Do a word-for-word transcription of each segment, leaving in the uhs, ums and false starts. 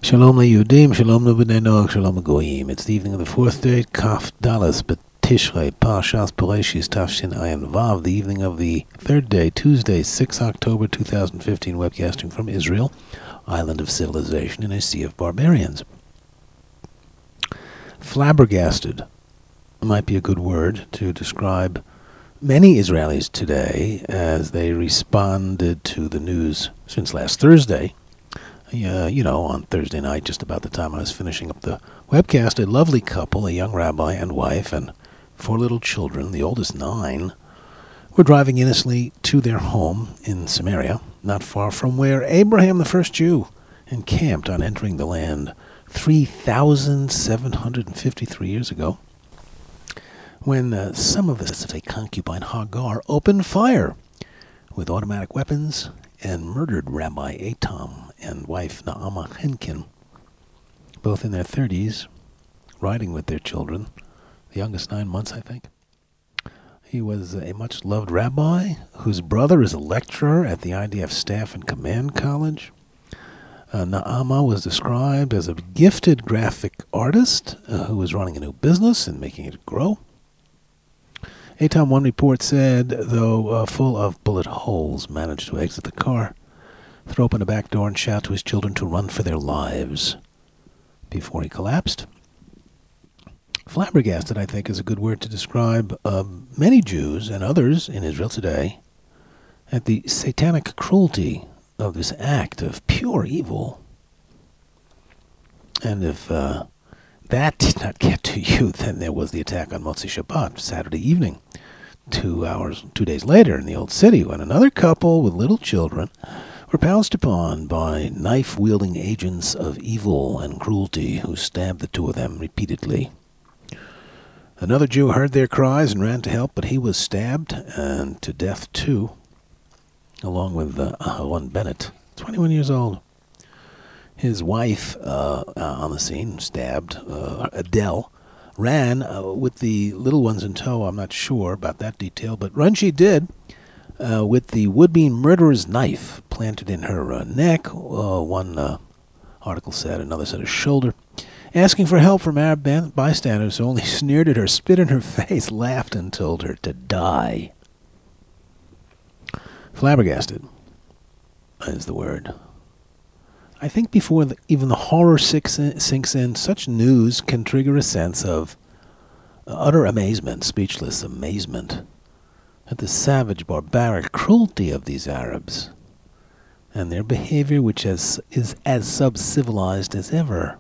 Shalom leYudim, Shalom leBnei Noach, Shalom leGoyim. It's the evening of the fourth day, Kaf Dallas B'Tishrei, Parshas Bereshis Tafshin Ayin Vav, the evening of the third day, Tuesday, the sixth of October two thousand fifteen, webcasting from Israel, island of civilization in a sea of barbarians. Flabbergasted might be a good word to describe many Israelis today as they responded to the news since last Thursday. Uh, you know, on Thursday night, just about the time I was finishing up the webcast, a lovely couple, a young rabbi and wife, and four little children, the oldest nine, were driving innocently to their home in Samaria, not far from where Abraham, the first Jew, encamped on entering the land three thousand seven hundred fifty-three years ago, when uh, some of the concubine Hagar opened fire with automatic weapons and murdered Rabbi Eitam and wife Naama Henkin, both in their thirties, riding with their children, the youngest nine months, I think. He was a much-loved rabbi whose brother is a lecturer at the I D F Staff and Command College. Uh, Naama was described as a gifted graphic artist uh, who was running a new business and making it grow. Eitam, one report said, though uh, full of bullet holes, managed to exit the car, throw open a back door and shout to his children to run for their lives before he collapsed. Flabbergasted, I think, is a good word to describe uh, many Jews and others in Israel today at the satanic cruelty of this act of pure evil. And if uh, that did not get to you, then there was the attack on Motzi Shabbat, Saturday evening, two hours, two days later in the Old City, when another couple with little children were pounced upon by knife-wielding agents of evil and cruelty who stabbed the two of them repeatedly. Another Jew heard their cries and ran to help, but he was stabbed and to death too, along with uh, Aharon Bennett, twenty-one years old. His wife, uh, uh, on the scene, stabbed, uh, Adele, ran uh, with the little ones in tow. I'm not sure about that detail, but run she did, uh, with the would-be murderer's knife planted in her uh, neck, uh, one uh, article said, another said her shoulder, asking for help from Arab bystanders who only sneered at her, spit in her face, laughed, and told her to die. Flabbergasted is the word. I think before the, even the horror sinks in, sinks in, such news can trigger a sense of utter amazement, speechless amazement, at the savage, barbaric cruelty of these Arabs and their behavior, which has, is as sub-civilized as ever.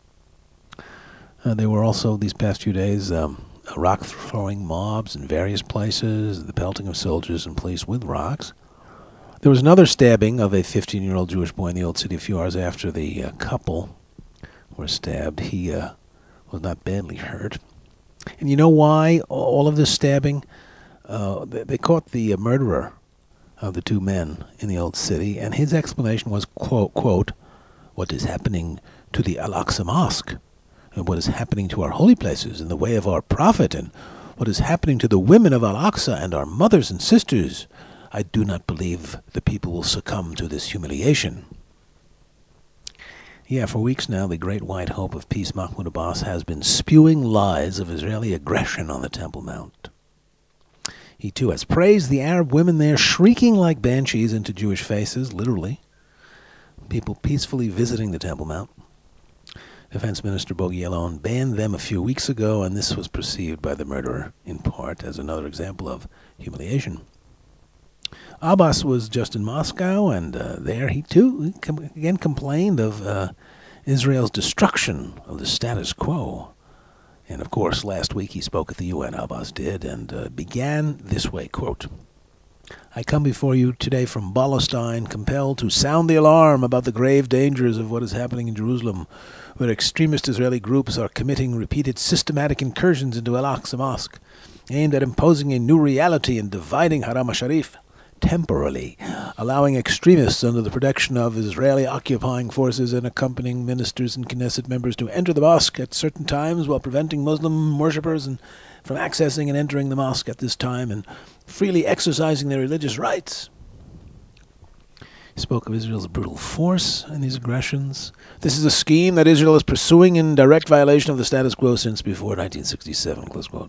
Uh, there were also, these past few days, um, rock-throwing mobs in various places, the pelting of soldiers and police with rocks. There was another stabbing of a fifteen-year-old Jewish boy in the Old City a few hours after the uh, couple were stabbed. He uh, was not badly hurt. And you know why all of this stabbing? Uh, they, they caught the uh, murderer of the two men in the Old City, and his explanation was, quote, quote, what is happening to the Al-Aqsa Mosque, and what is happening to our holy places in the way of our prophet, and what is happening to the women of Al-Aqsa and our mothers and sisters. I do not believe the people will succumb to this humiliation. Yeah, for weeks now, the great white hope of peace, Mahmoud Abbas, has been spewing lies of Israeli aggression on the Temple Mount. He, too, has praised the Arab women there, shrieking like banshees into Jewish faces, literally. People peacefully visiting the Temple Mount. Defense Minister Bogi Ya'alon banned them a few weeks ago, and this was perceived by the murderer, in part, as another example of humiliation. Abbas was just in Moscow, and uh, there he too com- again complained of uh, Israel's destruction of the status quo. And of course, last week he spoke at the U N, Abbas did, and uh, began this way, quote, I come before you today from Palestine, compelled to sound the alarm about the grave dangers of what is happening in Jerusalem, where extremist Israeli groups are committing repeated systematic incursions into Al-Aqsa Mosque, aimed at imposing a new reality and dividing Haram al-Sharif, temporarily allowing extremists under the protection of Israeli occupying forces and accompanying ministers and Knesset members to enter the mosque at certain times while preventing Muslim worshippers and from accessing and entering the mosque at this time and freely exercising their religious rights. He spoke of Israel's brutal force in these aggressions. This is a scheme that Israel is pursuing in direct violation of the status quo since before nineteen sixty-seven, close quote.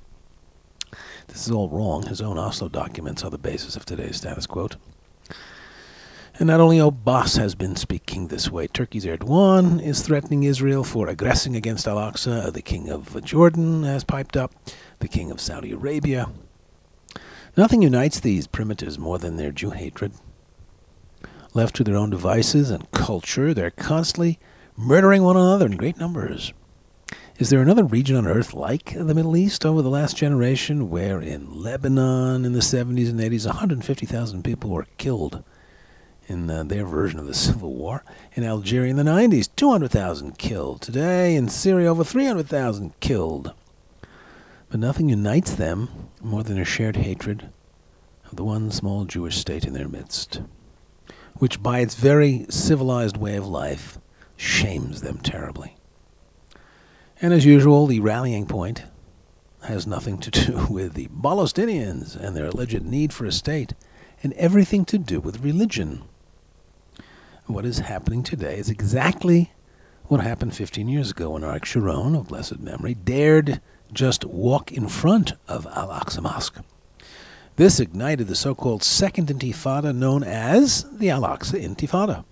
This is all wrong. His own Oslo documents are the basis of today's status quo. And not only Abbas has been speaking this way. Turkey's Erdogan is threatening Israel for aggressing against Al-Aqsa. The king of Jordan has piped up. The king of Saudi Arabia. Nothing unites these primitives more than their Jew hatred. Left to their own devices and culture, they're constantly murdering one another in great numbers. Is there another region on earth like the Middle East over the last generation, where in Lebanon in the seventies and eighties, one hundred fifty thousand people were killed in uh, their version of the Civil War? In Algeria in the nineties, two hundred thousand killed. Today in Syria, over three hundred thousand killed. But nothing unites them more than a shared hatred of the one small Jewish state in their midst, which by its very civilized way of life shames them terribly. And as usual, the rallying point has nothing to do with the Palestinians and their alleged need for a state, and everything to do with religion. What is happening today is exactly what happened fifteen years ago when Arik Sharon, of blessed memory, dared just walk in front of Al-Aqsa Mosque. This ignited the so-called Second Intifada, known as the Al-Aqsa Intifada.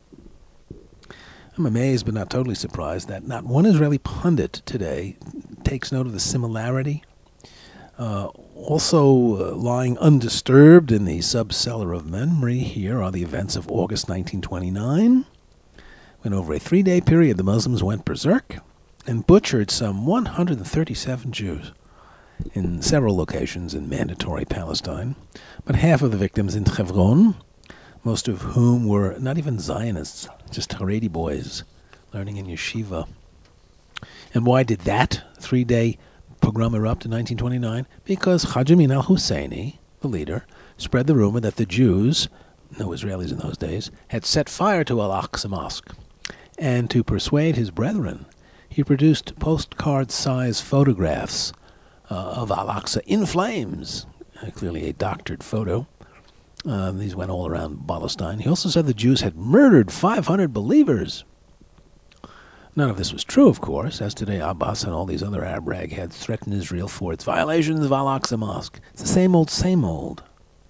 I'm amazed but not totally surprised that not one Israeli pundit today takes note of the similarity. Uh, also uh, lying undisturbed in the subcellar of memory here are the events of August nineteen twenty-nine, when over a three-day period the Muslims went berserk and butchered some one hundred thirty-seven Jews in several locations in mandatory Palestine, but half of the victims in Hebron, most of whom were not even Zionists, just Haredi boys learning in yeshiva. And why did that three-day pogrom erupt in nineteen twenty-nine? Because Haji Amin al-Husseini, the leader, spread the rumor that the Jews, no Israelis in those days, had set fire to Al-Aqsa Mosque. And to persuade his brethren, he produced postcard-size photographs uh, of Al-Aqsa in flames, uh, clearly a doctored photo. Uh, these went all around Palestine. He also said the Jews had murdered five hundred believers. None of this was true, of course, as today Abbas and all these other Arab ragheads threaten Israel for its violations of Al-Aqsa Mosque. It's the same old, same old.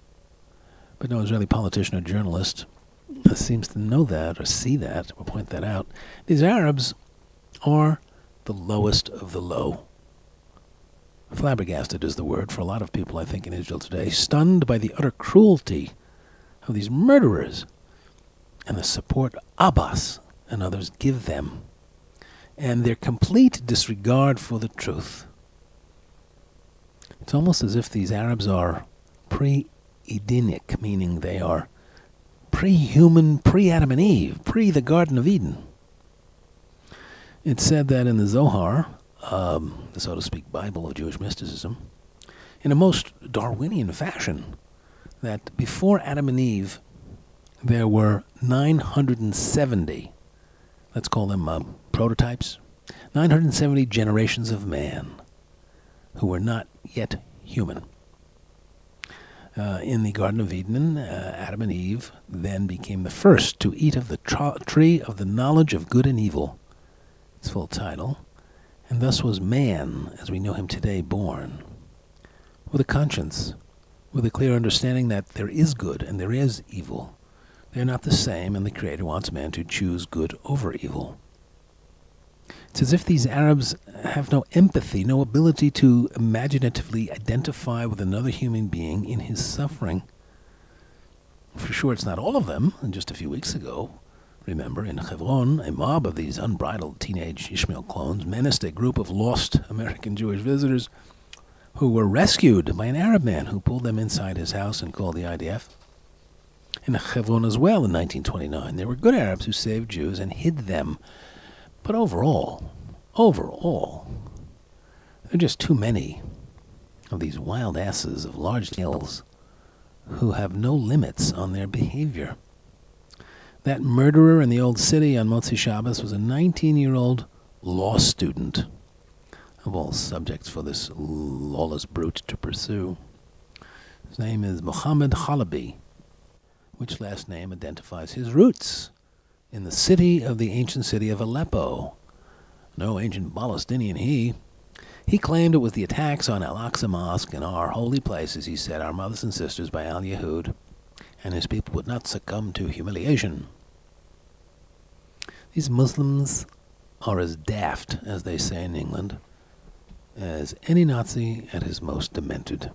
But no Israeli politician or journalist seems to know that or see that or point that out. These Arabs are the lowest of the low. Flabbergasted is the word for a lot of people, I think, in Israel today, stunned by the utter cruelty of these murderers and the support Abbas and others give them, and their complete disregard for the truth. It's almost as if these Arabs are pre-Edenic, meaning they are pre-human, pre-Adam and Eve, pre-the Garden of Eden. It's said that in the Zohar, um, the so to speak Bible of Jewish mysticism, in a most Darwinian fashion, that before Adam and Eve, there were nine hundred seventy, let's call them uh, prototypes, nine hundred seventy generations of man who were not yet human. Uh, in the Garden of Eden, uh, Adam and Eve then became the first to eat of the tr- tree of the knowledge of good and evil, its full title, and thus was man, as we know him today, born, with a conscience, with a clear understanding that there is good and there is evil. They are not the same, and the Creator wants man to choose good over evil. It's as if these Arabs have no empathy, no ability to imaginatively identify with another human being in his suffering. For sure, it's not all of them. And just a few weeks ago, remember, in Hebron, a mob of these unbridled teenage Ishmael clones menaced a group of lost American Jewish visitors who were rescued by an Arab man who pulled them inside his house and called the I D F. In Hebron as well, in nineteen twenty-nine, there were good Arabs who saved Jews and hid them. But overall, overall, there are just too many of these wild asses of large tails who have no limits on their behavior. That murderer in the old city on Motzi Shabbos was a nineteen-year-old law student, of all subjects for this lawless brute to pursue. His name is Mohammed Halabi. which last name identifies his roots in the city of the ancient city of Aleppo. No ancient Palestinian he. He claimed it was the attacks on Al-Aqsa Mosque and our holy places, he said, our mothers and sisters by Al-Yahud, and his people would not succumb to humiliation. These Muslims are as daft, as they say in England, as any Nazi at his most demented.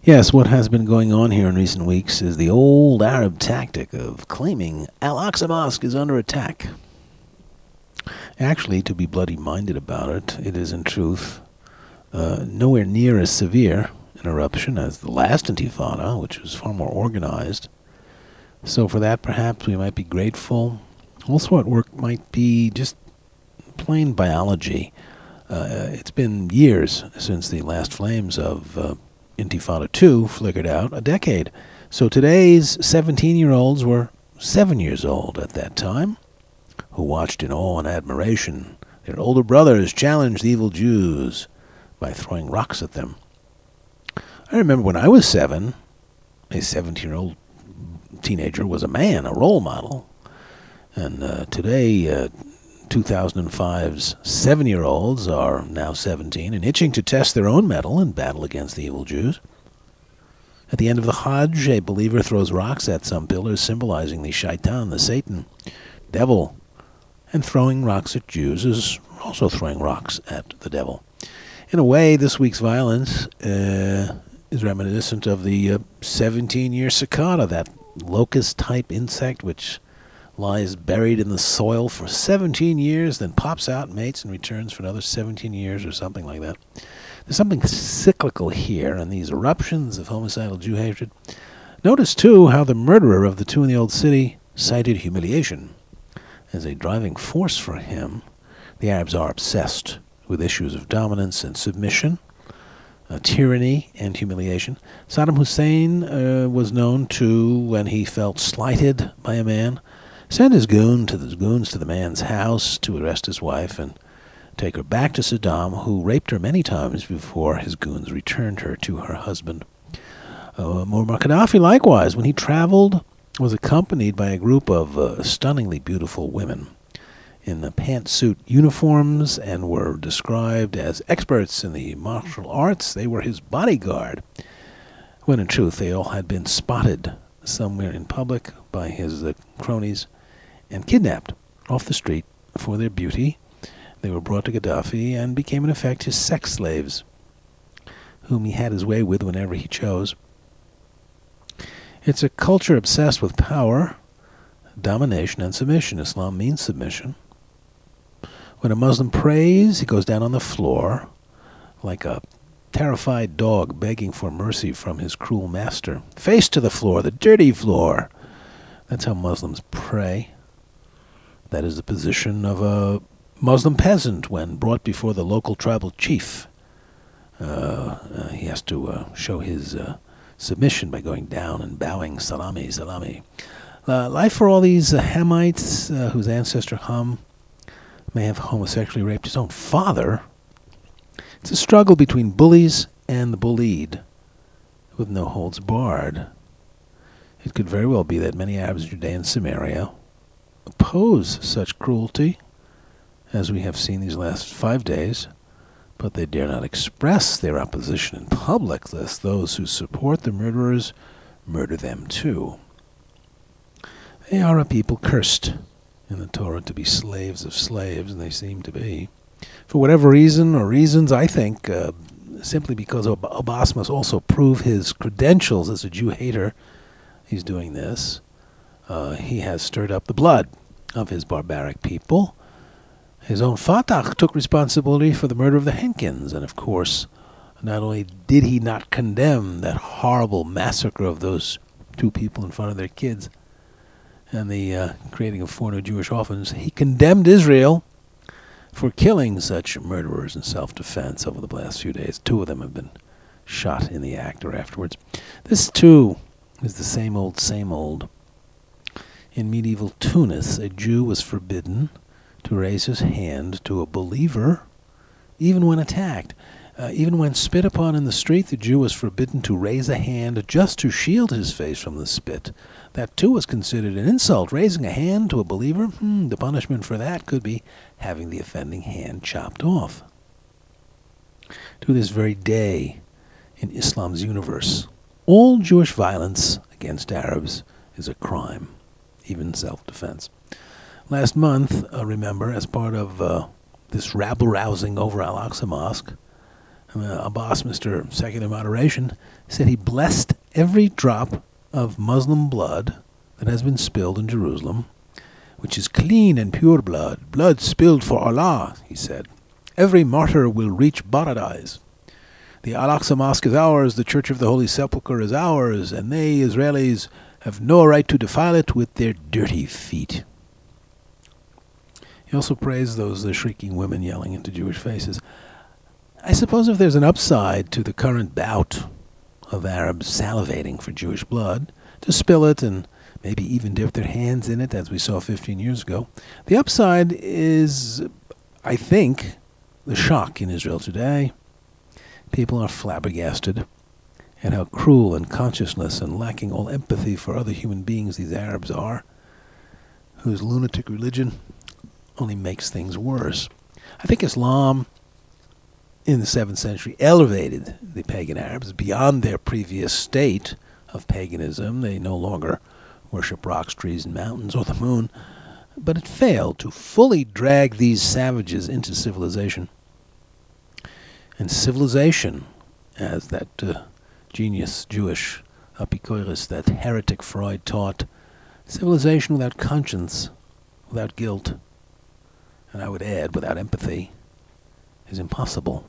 Yes, what has been going on here in recent weeks is the old Arab tactic of claiming Al-Aqsa Mosque is under attack. Actually, to be bloody-minded about it, it is in truth uh, nowhere near as severe an eruption as the last Intifada, which was far more organized. So for that, perhaps we might be grateful. Also at work might be just plain biology. Uh, it's been years since the last flames of uh, Intifada two flickered out, a decade. So today's seventeen-year-olds were seven years old at that time, who watched in awe and admiration their older brothers challenge the evil Jews by throwing rocks at them. I remember when I was seven, a seventeen-year-old teenager was a man, a role model. And uh, today, uh, two thousand five's seven-year-olds are now seventeen and itching to test their own mettle and battle against the evil Jews. At the end of the Hajj, a believer throws rocks at some pillars symbolizing the shaitan, the Satan, devil. And throwing rocks at Jews is also throwing rocks at the devil. In a way, this week's violence uh, is reminiscent of the uh, seventeen-year cicada, that locust-type insect which lies buried in the soil for seventeen years, then pops out, mates, and returns for another seventeen years or something like that. There's something cyclical here in these eruptions of homicidal Jew hatred. Notice, too, how the murderer of the two in the old city cited humiliation as a driving force for him. The Arabs are obsessed with issues of dominance and submission, uh, tyranny and humiliation. Saddam Hussein uh, was known to, when he felt slighted by a man, send his goon to the goons to the man's house to arrest his wife and take her back to Saddam, who raped her many times before his goons returned her to her husband. Uh, Muammar Gaddafi, likewise, when he traveled, was accompanied by a group of uh, stunningly beautiful women in the pantsuit uniforms and were described as experts in the martial arts. They were his bodyguard, when in truth they all had been spotted somewhere in public by his uh, cronies and kidnapped off the street for their beauty. They were brought to Gaddafi and became in effect his sex slaves, whom he had his way with whenever he chose. It's a culture obsessed with power, domination, and submission. Islam means submission. When a Muslim prays, he goes down on the floor like a terrified dog begging for mercy from his cruel master. Face to the floor, the dirty floor. That's how Muslims pray. That is the position of a Muslim peasant when brought before the local tribal chief. Uh, uh, he has to uh, show his uh, submission by going down and bowing, salami, salami. Uh, life for all these uh, Hamites uh, whose ancestor Ham may have homosexually raped his own father. It's a struggle between bullies and the bullied, with no holds barred. It could very well be that many Arabs, Judea, and Samaria oppose such cruelty, as we have seen these last five days, but they dare not express their opposition in public, lest those who support the murderers murder them too. They are a people cursed in the Torah to be slaves of slaves, and they seem to be. For whatever reason or reasons, I think, uh, simply because Ob- Abbas must also prove his credentials as a Jew hater, he's doing this. Uh, he has stirred up the blood of his barbaric people. His own Fatah took responsibility for the murder of the Henkins, and of course, not only did he not condemn that horrible massacre of those two people in front of their kids and the uh, creating of four new Jewish orphans, he condemned Israel for killing such murderers in self-defense over the last few days. Two of them have been shot in the act or afterwards. This, too, is the same old, same old. In medieval Tunis, a Jew was forbidden to raise his hand to a believer, even when attacked. Uh, even when spit upon in the street, the Jew was forbidden to raise a hand just to shield his face from the spit. That, too, was considered an insult. Raising a hand to a believer, hmm, the punishment for that could be having the offending hand chopped off. To this very day, in Islam's universe, all Jewish violence against Arabs is a crime, even self-defense. Last month, uh, remember, as part of uh, this rabble-rousing over Al-Aqsa Mosque, uh, Abbas, Mister Secular Moderation, said he blessed every drop of Muslim blood that has been spilled in Jerusalem, which is clean and pure blood, blood spilled for Allah, he said. Every martyr will reach paradise. The Al-Aqsa Mosque is ours, the Church of the Holy Sepulchre is ours, and they, Israelis, have no right to defile it with their dirty feet. He also praised those the shrieking women yelling into Jewish faces. I suppose if there's an upside to the current bout of Arabs salivating for Jewish blood, to spill it and maybe even dip their hands in it, as we saw fifteen years ago, the upside is, I think, the shock in Israel today. People are flabbergasted at how cruel and conscienceless and lacking all empathy for other human beings these Arabs are, whose lunatic religion only makes things worse. I think Islam in the seventh century elevated the pagan Arabs beyond their previous state of paganism. They no longer worship rocks, trees, and mountains, or the moon, but it failed to fully drag these savages into civilization. And civilization, as that uh, genius Jewish Epicurus, that heretic Freud taught, civilization without conscience, without guilt, and I would add, without empathy, is impossible.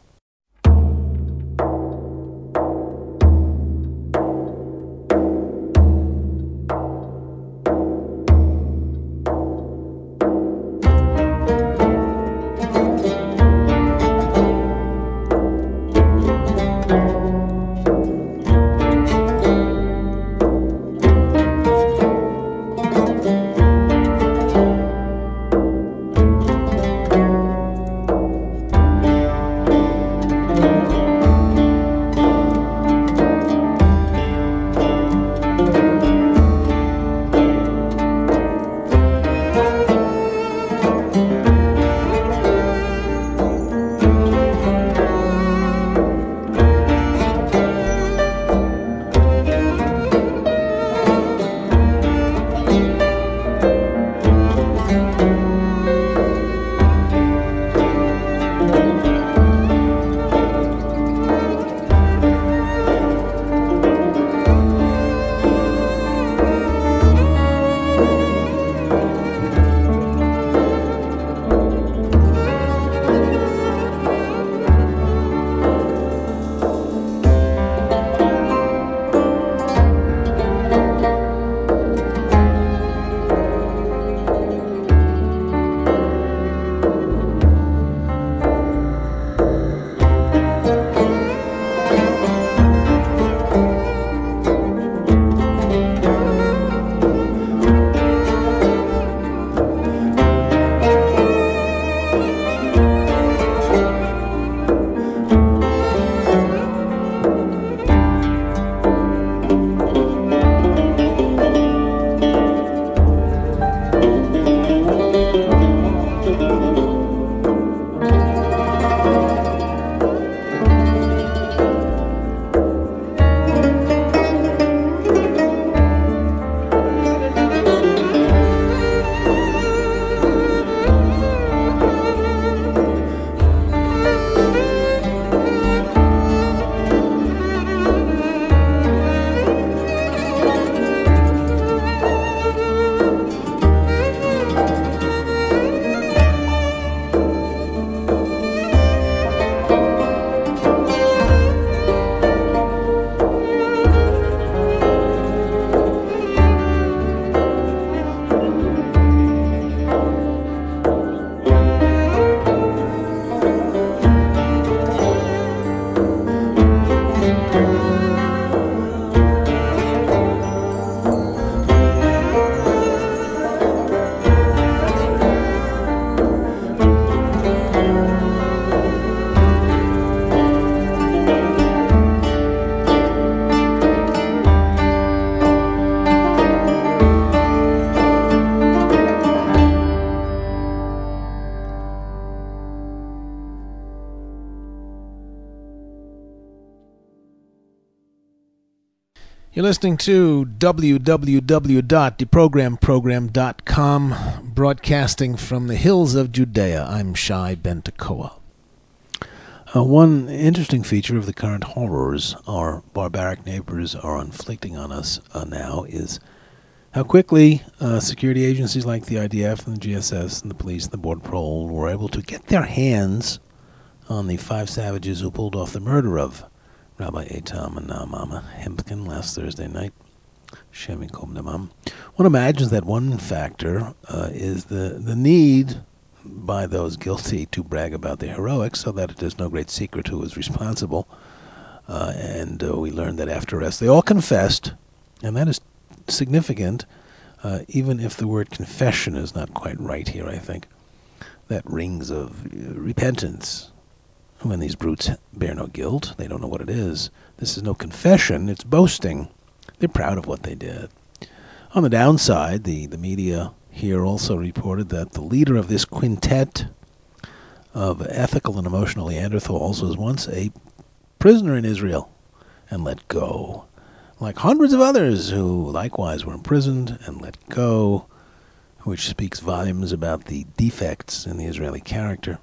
You're listening to w w w dot the program program dot com, broadcasting from the hills of Judea. I'm Shai Ben Tekoa. Uh, one interesting feature of the current horrors our barbaric neighbors are inflicting on us uh, now is how quickly uh, security agencies like the I D F and the G S S and the police and the Border Patrol were able to get their hands on the five savages who pulled off the murder of Rabbi Eitan and Mama Hempkin last Thursday night. Shem Yikom Damam. One imagines that one factor uh, is the, the need by those guilty to brag about their heroics so that it is no great secret who was responsible. Uh, and uh, we learned that after arrest they all confessed, and that is significant, uh, even if the word confession is not quite right here, I think. That rings of uh, repentance. When these brutes bear no guilt, they don't know what it is. This is no confession, it's boasting. They're proud of what they did. On the downside, the, the media here also reported that the leader of this quintet of ethical and emotional Neanderthals was once a prisoner in Israel and let go, like hundreds of others who likewise were imprisoned and let go, which speaks volumes about the defects in the Israeli character.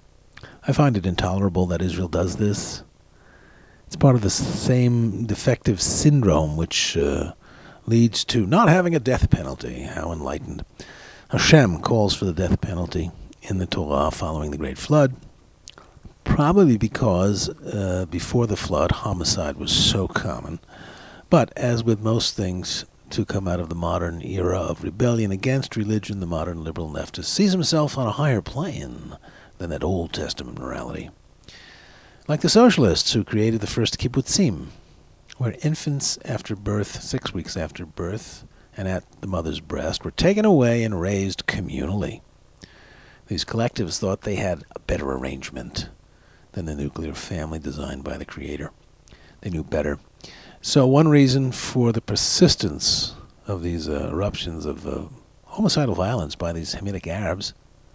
I find it intolerable that Israel does this. It's part of the same defective syndrome which uh, leads to not having a death penalty. How enlightened. Hashem calls for the death penalty in the Torah following the Great Flood, probably because uh, before the flood, homicide was so common. But as with most things to come out of the modern era of rebellion against religion, the modern liberal leftist sees himself on a higher plane than that Old Testament morality. Like the socialists who created the first kibbutzim, where infants after birth, six weeks after birth, and at the mother's breast, were taken away and raised communally. These collectives thought they had a better arrangement than the nuclear family designed by the Creator. They knew better. So one reason for the persistence of these uh, eruptions of uh, homicidal violence by these Hamitic Arabs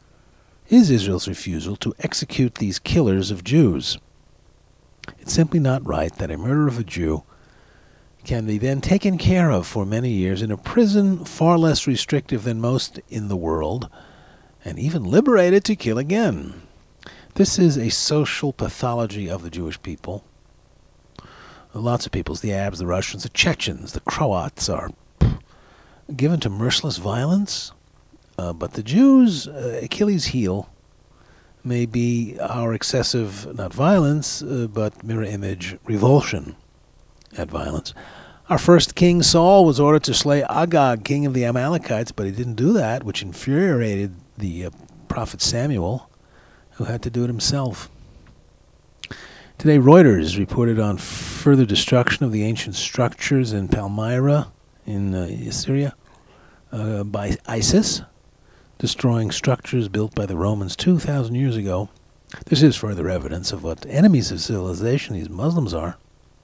is Israel's refusal to execute these killers of Jews. It's simply not right that a murder of a Jew can be then taken care of for many years in a prison far less restrictive than most in the world, and even liberated to kill again. This is a social pathology of the Jewish people. Lots of peoples, the Arabs, the Russians, the Chechens, the Croats, are given to merciless violence. Uh, but the Jews' uh, Achilles' heel may be our excessive, not violence, uh, but mirror image revulsion at violence. Our first king, Saul, was ordered to slay Agag, king of the Amalekites, but he didn't do that, which infuriated the uh, prophet Samuel, who had to do it himself. Today, Reuters reported on further destruction of the ancient structures in Palmyra in uh, Syria uh, by ISIS, destroying structures built by the Romans two thousand years ago. This is further evidence of what enemies of civilization these Muslims are.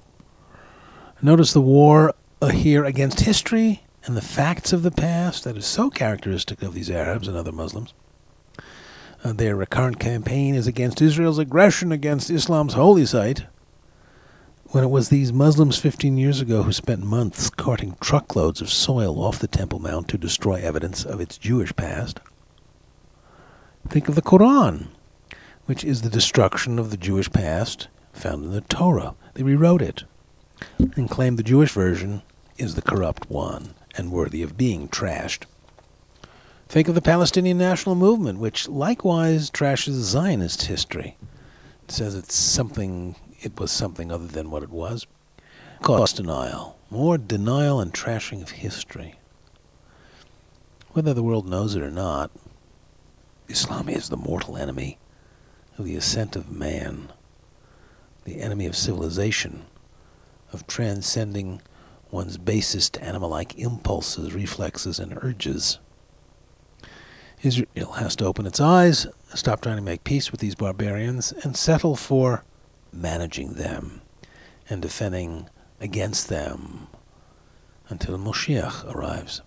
Notice the war uh, here against history and the facts of the past that is so characteristic of these Arabs and other Muslims. Uh, their recurrent campaign is against Israel's aggression against Islam's holy site, when it was these Muslims fifteen years ago who spent months carting truckloads of soil off the Temple Mount to destroy evidence of its Jewish past. Think of the Quran, which is the destruction of the Jewish past found in the Torah. They rewrote it and claimed the Jewish version is the corrupt one and worthy of being trashed. Think of the Palestinian National Movement, which likewise trashes Zionist history. It says it's something, it was something other than what it was. Cost denial. More denial and trashing of history. Whether the world knows it or not, Islam is the mortal enemy of the ascent of man, the enemy of civilization, of transcending one's basest animal-like impulses, reflexes, and urges. Israel has to open its eyes, stop trying to make peace with these barbarians, and settle for managing them and defending against them until Moshiach arrives.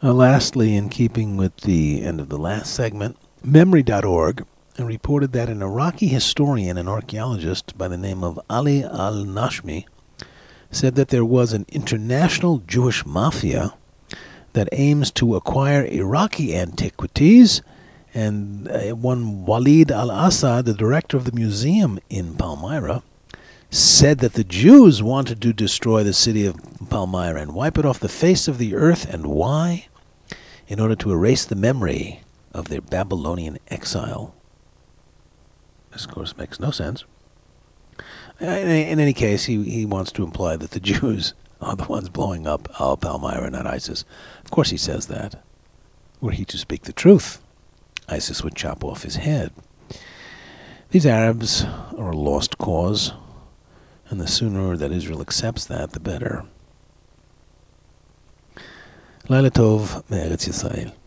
Uh, lastly, in keeping with the end of the last segment, Memory dot org reported that an Iraqi historian and archaeologist by the name of Ali al-Nashmi said that there was an international Jewish mafia that aims to acquire Iraqi antiquities, and uh, one Walid al-Assad, the director of the museum in Palmyra, said that the Jews wanted to destroy the city of Palmyra and wipe it off the face of the earth. And why? In order to erase the memory of their Babylonian exile. This, of course, makes no sense. In any case, he, he wants to imply that the Jews are the ones blowing up Al Palmyra, not ISIS. Of course he says that. Were he to speak the truth, ISIS would chop off his head. These Arabs are a lost cause, and the sooner that Israel accepts that, the better. Laila Tov, Me'eretz Yisrael.